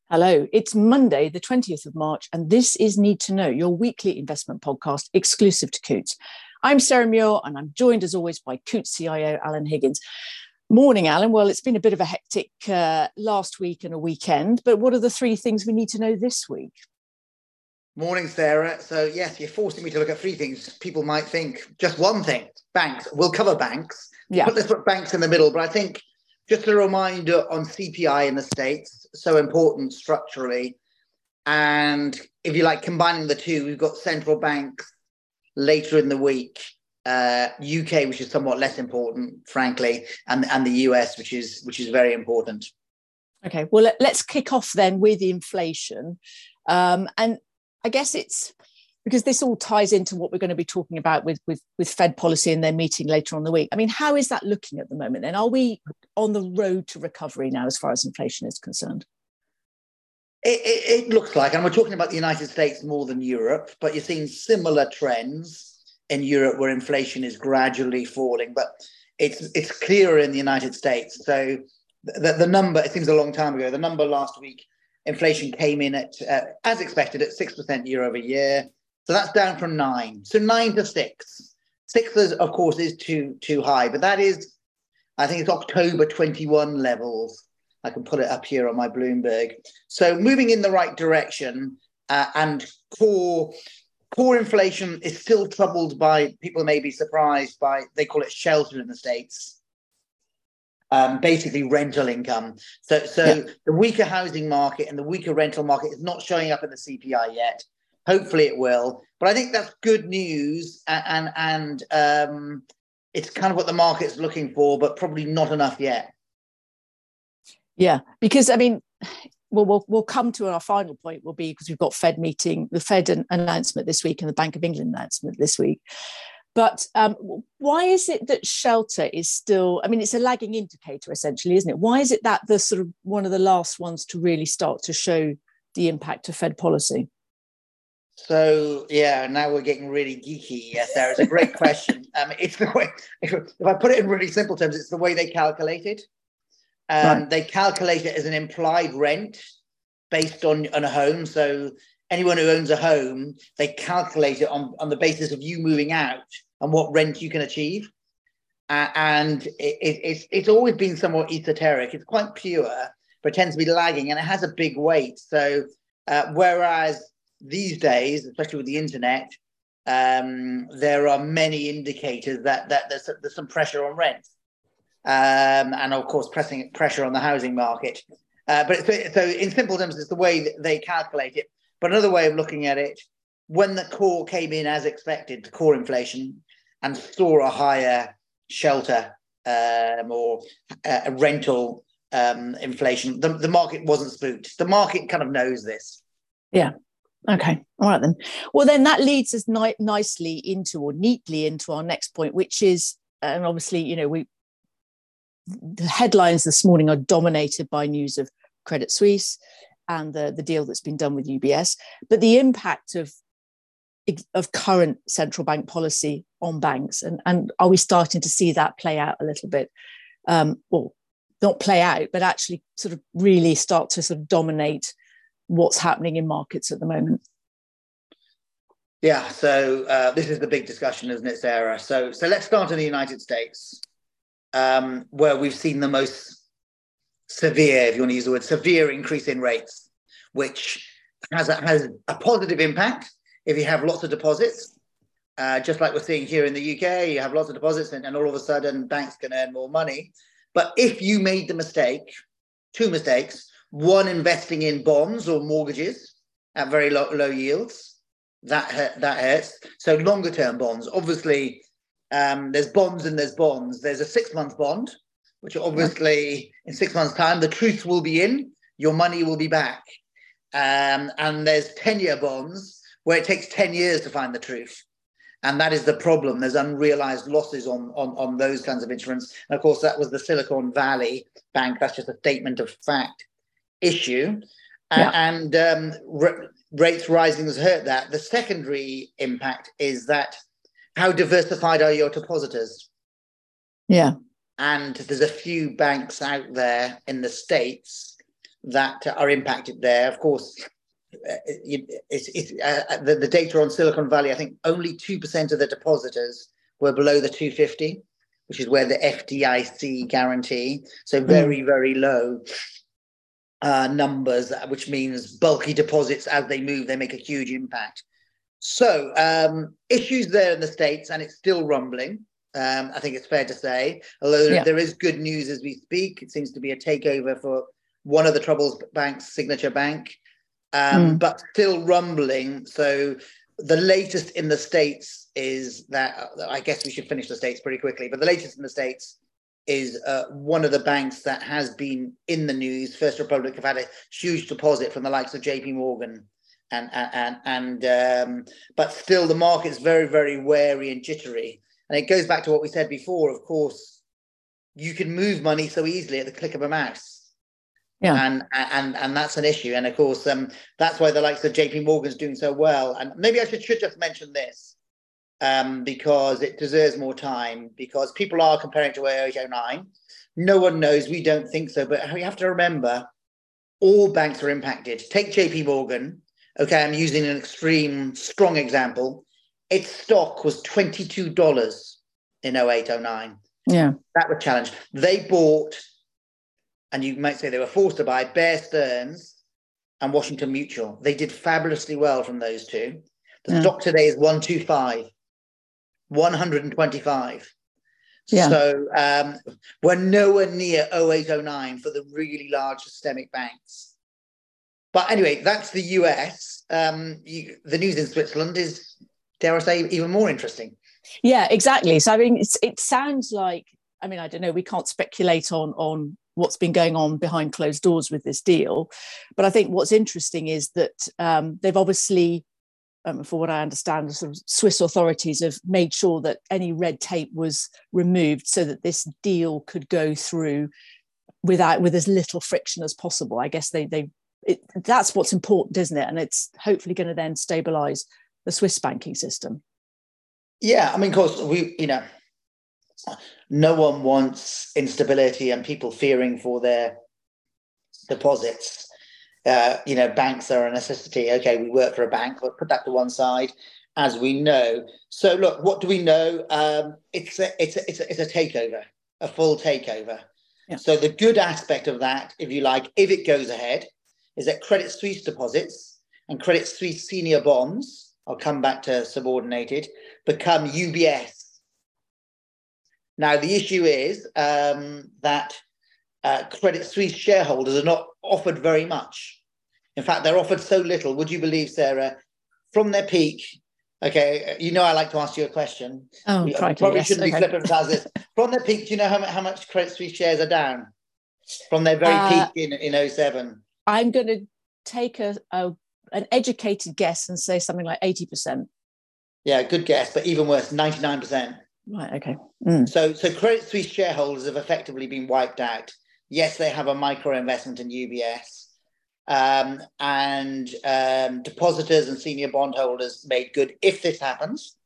Hello, it's Monday, the 20th of March, and this is Need to Know, your weekly investment podcast exclusive to Coutts. I'm Sarah Muir, and I'm joined as always by Coutts CIO Alan Higgins. Morning, Alan. Well, it's been a bit of a hectic last week and a weekend, but what are the three things we need to know this week? Morning, Sarah. So, yes, you're forcing me to look at three things. People might think just one thing, banks. We'll cover banks. Yeah. Let's put banks in the middle, but I think just a reminder on CPI in the States, so important structurally. And if you like combining the two, we've got central banks later in the week, UK, which is somewhat less important, frankly, and the US, which is very important. Okay, well, let's kick off then with inflation. And I guess it's because this all ties into what we're going to be talking about with Fed policy and their meeting later on the week. I mean, how is that looking at the moment? And are we on the road to recovery now as far as inflation is concerned? It looks like, and we're talking about the United States more than Europe, but you're seeing similar trends in Europe where inflation is gradually falling, but it's clearer in the United States. So the number, it seems a long time ago, the number last week, inflation came in at, as expected, at 6% year over year. So that's down from 9. So 9 to 6. 6, of course, is too high, but that is, I think it's October 21 levels. I can put it up here on my Bloomberg. So moving in the right direction, and core inflation is still troubled by, people may be surprised by, they call it shelter in the States. Basically rental income. So The weaker housing market and the weaker rental market is not showing up in the CPI yet. Hopefully it will. But I think that's good news, and it's kind of what the market's looking for, but probably not enough yet. Yeah, because I mean, we'll come to our final point will be because we've got Fed meeting, the Fed announcement this week and the Bank of England announcement this week. But why is it that shelter is still, I mean, it's a lagging indicator essentially, isn't it? Why is it that the sort of one of the last ones to really start to show the impact of Fed policy? So, yeah, now we're getting really geeky. Yes, Sarah, it's a great question. It's the way, if I put it in really simple terms, it's the way they calculate it. Right. They calculate it as an implied rent based on a home. So anyone who owns a home, they calculate it on the basis of you moving out and what rent you can achieve. And it's always been somewhat esoteric. It's quite pure, but it tends to be lagging, and it has a big weight. So whereas these days, especially with the internet, there are many indicators that there's some pressure on rent, and of course pressure on the housing market. But so in simple terms, it's the way that they calculate it. But another way of looking at it, when the core came in as expected, the core inflation, and saw a higher shelter or rental inflation, the market wasn't spooked. The market kind of knows this. Yeah. Okay. All right then. Well, then that leads us nicely into, or neatly into, our next point, which is, and obviously, you know, the headlines this morning are dominated by news of Credit Suisse and the deal that's been done with UBS, but the impact of current central bank policy on banks, and are we starting to see that play out a little bit? Well, not play out, but actually sort of really start to sort of dominate what's happening in markets at the moment. Yeah, so this is the big discussion, isn't it, Sarah? So let's start in the United States, where we've seen the most severe, if you want to use the word, severe increase in rates, which has a positive impact if you have lots of deposits. Just like we're seeing here in the UK, you have lots of deposits and all of a sudden banks can earn more money. But if you made the mistake, two mistakes, one, investing in bonds or mortgages at very low yields, that hurts. So longer term bonds, obviously, there's bonds and there's bonds. There's a 6-month bond, which obviously in 6 months' time, the truth will be in, your money will be back. And there's 10-year bonds where it takes 10 years to find the truth. And that is the problem. There's unrealized losses on those kinds of instruments. And of course, that was the Silicon Valley Bank. That's just a statement of fact issue. Yeah. And rates rising has hurt that. The secondary impact is that how diversified are your depositors? Yeah. And there's a few banks out there in the States that are impacted there. Of course, the data on Silicon Valley, I think only 2% of the depositors were below the 250, which is where the FDIC guarantee. So very, very low numbers, which means bulky deposits as they move, they make a huge impact. So issues there in the States, and it's still rumbling. I think it's fair to say, although there is good news as we speak. It seems to be a takeover for one of the troubled banks, Signature Bank, but still rumbling. So the latest in the States is that, I guess we should finish the States pretty quickly, but the latest in the States is one of the banks that has been in the news, First Republic, have had a huge deposit from the likes of JP Morgan. But still the market's very, very wary and jittery. And it goes back to what we said before. Of course, you can move money so easily at the click of a mouse. Yeah. And that's an issue. And of course, that's why the likes of JP Morgan's doing so well. And maybe I should just mention this because it deserves more time, because people are comparing to 2008-09. No one knows. We don't think so. But we have to remember, all banks are impacted. Take JP Morgan. Okay, I'm using an extreme, strong example. Its stock was $22 in 2008-09. Yeah. That was challenged. They bought, and you might say they were forced to buy, Bear Stearns and Washington Mutual. They did fabulously well from those two. The stock today is 125. Yeah. So we're nowhere near 2008-09 for the really large systemic banks. But anyway, that's the US. The news in Switzerland is, dare I say, even more interesting. Yeah, exactly. So I mean, it sounds like, I mean, I don't know, we can't speculate on what's been going on behind closed doors with this deal. But I think what's interesting is that they've obviously, for what I understand, the sort of Swiss authorities have made sure that any red tape was removed so that this deal could go through with as little friction as possible. I guess that's what's important, isn't it? And it's hopefully going to then stabilise the Swiss banking system. Yeah, I mean, of course, no one wants instability and people fearing for their deposits. Banks are a necessity. Okay, we work for a bank, but put that to one side, as we know. So, look, what do we know? It's a takeover, a full takeover. Yeah. So the good aspect of that, if you like, if it goes ahead, is that Credit Suisse deposits and Credit Suisse senior bonds, I'll come back to subordinated, become UBS. Now, the issue is that Credit Suisse shareholders are not offered very much. In fact, they're offered so little. Would you believe, Sarah, from their peak? Okay, I like to ask you a question. Oh, probably shouldn't be flippant as this. From their peak, do you know how much Credit Suisse shares are down from their very peak in 07? I'm going to take an educated guess and say something like 80%. Yeah, good guess, but even worse, 99%. Right, okay. So Credit Suisse shareholders have effectively been wiped out. Yes, they have a micro investment in UBS, and depositors and senior bondholders made good. If this happens,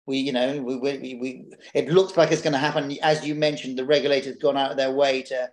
it looks like it's going to happen. As you mentioned, the regulator's gone out of their way to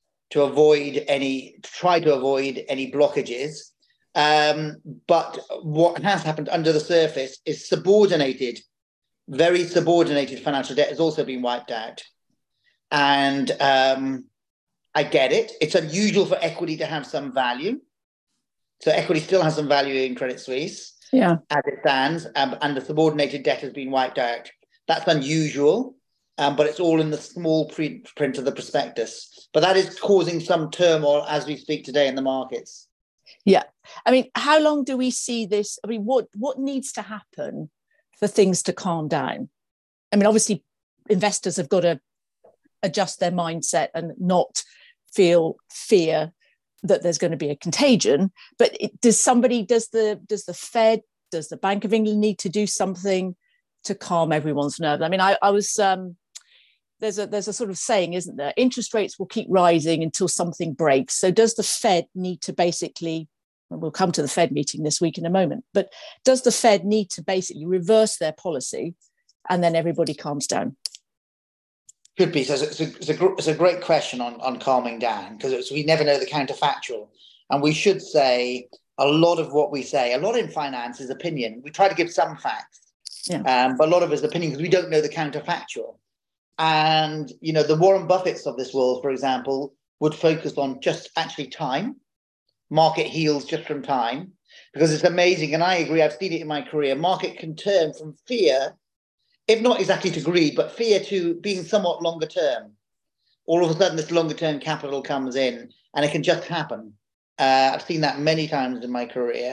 try to avoid any blockages. But what has happened under the surface is very subordinated financial debt has also been wiped out. And I get it. It's unusual for equity to have some value. So equity still has some value in Credit Suisse, as it stands, and the subordinated debt has been wiped out. That's unusual. But it's all in the small print of the prospectus. But that is causing some turmoil as we speak today in the markets. Yeah. I mean, how long do we see this? I mean, what needs to happen for things to calm down? I mean, obviously, investors have got to adjust their mindset and not feel fear that there's going to be a contagion. But does the Fed, does the Bank of England need to do something to calm everyone's nerves? I mean, I was... There's a sort of saying, isn't there? Interest rates will keep rising until something breaks. So does the Fed need to basically, and we'll come to the Fed meeting this week in a moment, but does the Fed need to basically reverse their policy and then everybody calms down? Could be. So it's a great question on calming down, because we never know the counterfactual. And we should say a lot of what we say, a lot in finance is opinion. We try to give some facts, but a lot of it is opinion because we don't know the counterfactual. And, you know, the Warren Buffetts of this world, for example, would focus on just actually time. Market heals just from time, because it's amazing. And I agree, I've seen it in my career. Market can turn from fear, if not exactly to greed, but fear to being somewhat longer term. All of a sudden, this longer term capital comes in, and it can just happen. I've seen that many times in my career.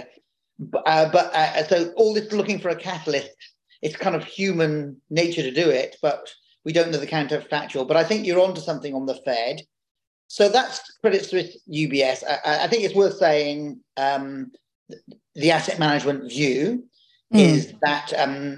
So all this looking for a catalyst, it's kind of human nature to do it, but we don't know the counterfactual. But I think you're onto something on the Fed. So that's Credit Suisse, UBS. I think it's worth saying the asset management view is that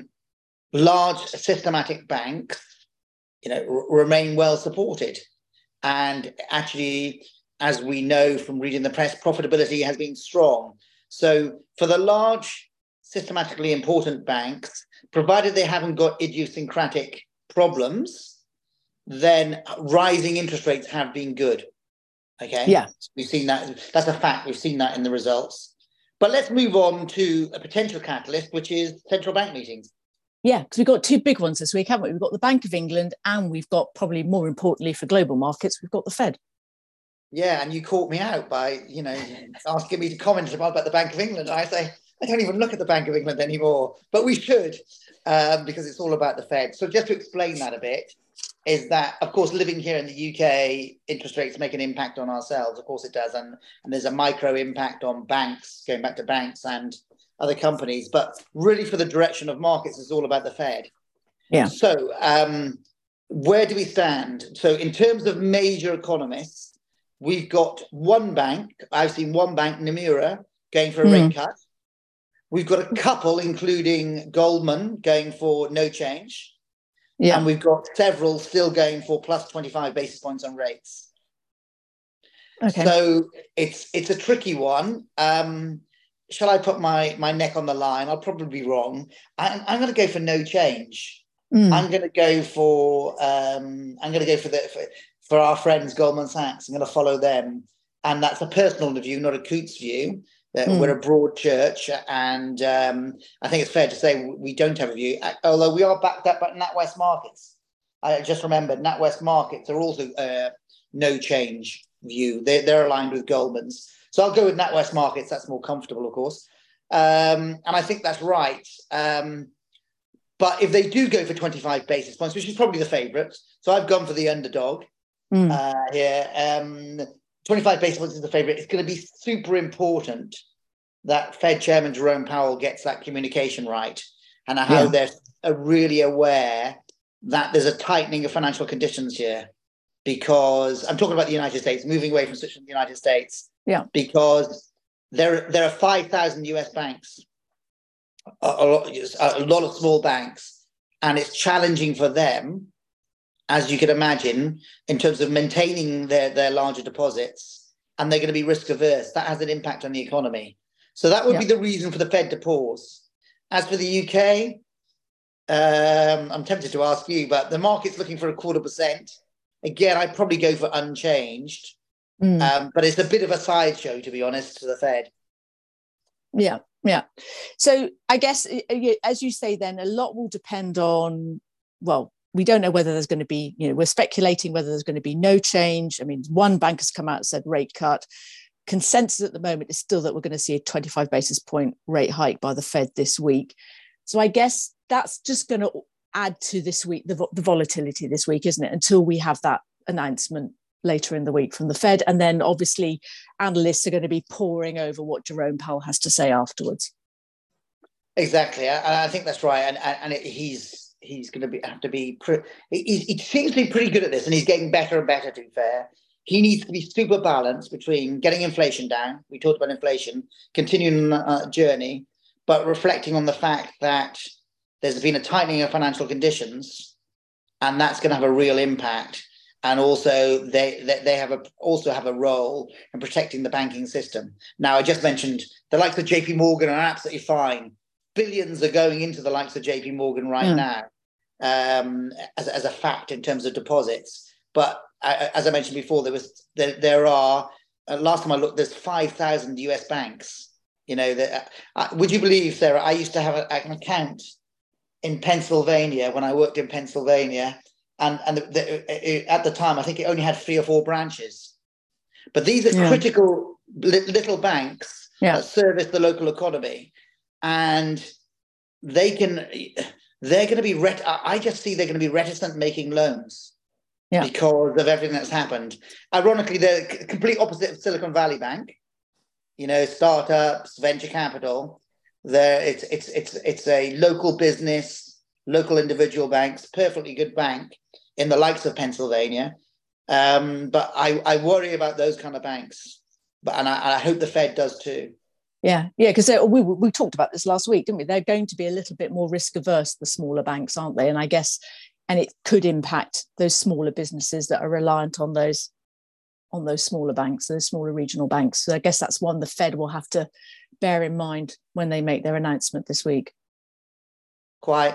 large systematic banks, you know, remain well supported. And actually, as we know from reading the press, profitability has been strong. So for the large, systematically important banks, provided they haven't got idiosyncratic problems, then rising interest rates have been good. Okay. Yeah. So we've seen that. That's a fact. We've seen that in the results. But let's move on to a potential catalyst, which is central bank meetings. Yeah, because we've got two big ones this week, haven't we? We've got the Bank of England, and we've got, probably more importantly for global markets, we've got the Fed. Yeah, and you caught me out by, you know, asking me to comment about the Bank of England. I say, I don't even look at the Bank of England anymore, but we should, because it's all about the Fed. So just to explain that a bit, is that, of course, living here in the UK, interest rates make an impact on ourselves. Of course it does. And there's a micro impact on banks, going back to banks and other companies. But really, for the direction of markets, it's all about the Fed. Yeah. So where do we stand? So in terms of major economists, we've got one bank. I've seen one bank, Nomura, going for a rate cut. We've got a couple, including Goldman, going for no change. Yeah. And we've got several still going for plus 25 basis points on rates. Okay. So it's a tricky one. Shall I put my neck on the line? I'll probably be wrong. I'm going to go for no change. I'm going to go for for our friends Goldman Sachs. I'm going to follow them, and that's a personal view, not a Coutts view. We're a broad church, and I think it's fair to say we don't have a view, although we are backed up by NatWest Markets. I just remembered NatWest Markets are also no change view. They're aligned with Goldman's. So I'll go with NatWest Markets. That's more comfortable, of course. And I think that's right. But if they do go for 25 basis points, which is probably the favourite, so I've gone for the underdog here. 25 basis points is the favourite. It's going to be super important that Fed Chairman Jerome Powell gets that communication right, and how they're really aware that there's a tightening of financial conditions here. Because I'm talking about the United States, moving away from switching to the United States. Yeah. Because there are 5,000 US banks, a lot of small banks, and it's challenging for them, as you can imagine, in terms of maintaining their larger deposits, and they're going to be risk averse. That has an impact on the economy. So that would be the reason for the Fed to pause. As for the UK, I'm tempted to ask you, but the market's looking for 0.25%. Again, I'd probably go for unchanged, but it's a bit of a sideshow, to be honest, to the Fed. Yeah, yeah. So I guess, as you say, then a lot will depend on, well, we don't know whether there's going to be, we're speculating whether there's going to be no change. I mean, one bank has come out and said rate cut. Consensus at the moment is still that we're going to see a 25 basis point rate hike by the Fed this week. So I guess that's just going to add to this week, the volatility this week, isn't it? Until we have that announcement later in the week from the Fed. And then obviously analysts are going to be poring over what Jerome Powell has to say afterwards. Exactly. I think that's right. And he's going to have to be, he seems to be pretty good at this, and he's getting better and better, to be fair. He needs to be super balanced between getting inflation down. We talked about inflation, continuing on a journey, but reflecting on the fact that there's been a tightening of financial conditions, and that's going to have a real impact. And also, they also have a role in protecting the banking system. Now, I just mentioned the likes of JP Morgan are absolutely fine. Billions are going into the likes of JP Morgan right now. as a fact in terms of deposits. But as I mentioned before, there are last time I looked, there's 5,000 US banks. You know, would you believe, Sarah? I used to have an account in Pennsylvania when I worked in Pennsylvania, and at the time I think it only had 3 or 4 branches. But these are critical little banks that service the local economy, and they're going to be I just see they're going to be reticent making loans because of everything that's happened. Ironically, they're complete opposite of Silicon Valley Bank. You know, startups, venture capital. It's a local business, local individual banks, perfectly good bank in the likes of Pennsylvania. But I worry about those kind of banks. And I hope the Fed does too. Yeah, because we talked about this last week, didn't we? They're going to be a little bit more risk averse, the smaller banks, aren't they? And I guess, and it could impact those smaller businesses that are reliant on those smaller banks, those smaller regional banks. So I guess that's one the Fed will have to bear in mind when they make their announcement this week. Quite.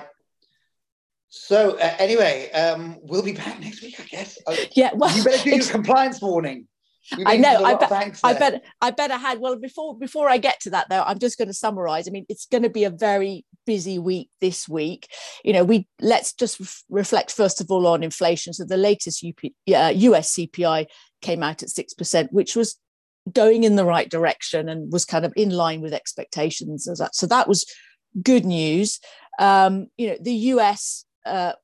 So anyway, we'll be back next week, I guess. Yeah, well, you better do your compliance warning. I know. I better had. Well, before I get to that, though, I'm just going to summarise. I mean, it's going to be a very busy week this week. You know, let's just reflect first of all on inflation. So the latest US CPI came out at 6%, which was going in the right direction and was kind of in line with expectations. So that was good news. You know, the US, or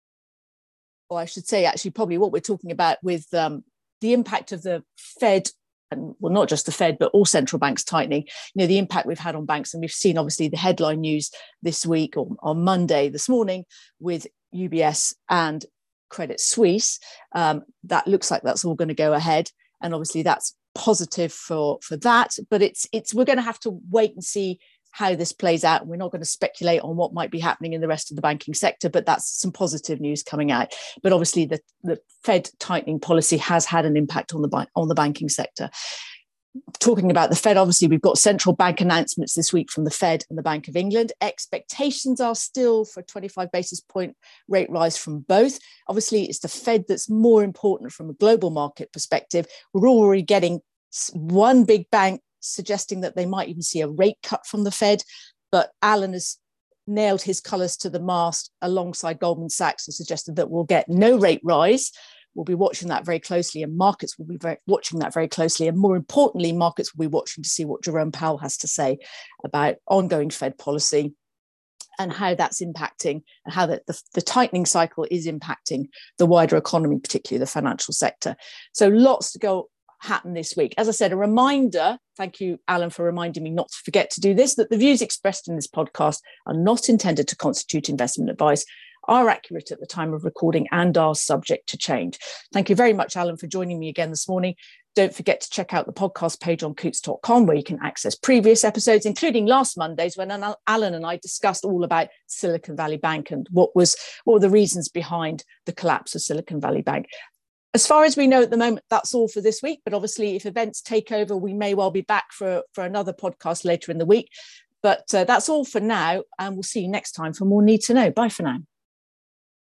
I should say, actually, probably what we're talking about with the impact of the Fed, and well, not just the Fed, but all central banks tightening, you know, the impact we've had on banks. And we've seen, obviously, the headline news this week or on Monday, this morning, with UBS and Credit Suisse. That looks like that's all going to go ahead. And obviously that's positive for that. But we're going to have to wait and see how this plays out. We're not going to speculate on what might be happening in the rest of the banking sector, but that's some positive news coming out. But obviously the Fed tightening policy has had an impact on the banking sector. Talking about the Fed, obviously we've got central bank announcements this week from the Fed and the Bank of England. Expectations are still for a 25 basis point rate rise from both. Obviously it's the Fed that's more important from a global market perspective. We're already getting one big bank suggesting that they might even see a rate cut from the Fed. But Alan has nailed his colours to the mast alongside Goldman Sachs and suggested that we'll get no rate rise. We'll be watching that very closely, and markets will be watching that very closely. And more importantly, markets will be watching to see what Jerome Powell has to say about ongoing Fed policy and how that's impacting, and how the tightening cycle is impacting the wider economy, particularly the financial sector. So lots to happen this week. As I said, a reminder, thank you, Alan, for reminding me not to forget to do this, that the views expressed in this podcast are not intended to constitute investment advice, are accurate at the time of recording, and are subject to change. Thank you very much, Alan, for joining me again this morning. Don't forget to check out the podcast page on Coutts.com, where you can access previous episodes, including last Monday's, when Alan and I discussed all about Silicon Valley Bank and what were the reasons behind the collapse of Silicon Valley Bank. As far as we know at the moment, that's all for this week. But obviously, if events take over, we may well be back for another podcast later in the week. But that's all for now. And we'll see you next time for more Need to Know. Bye for now.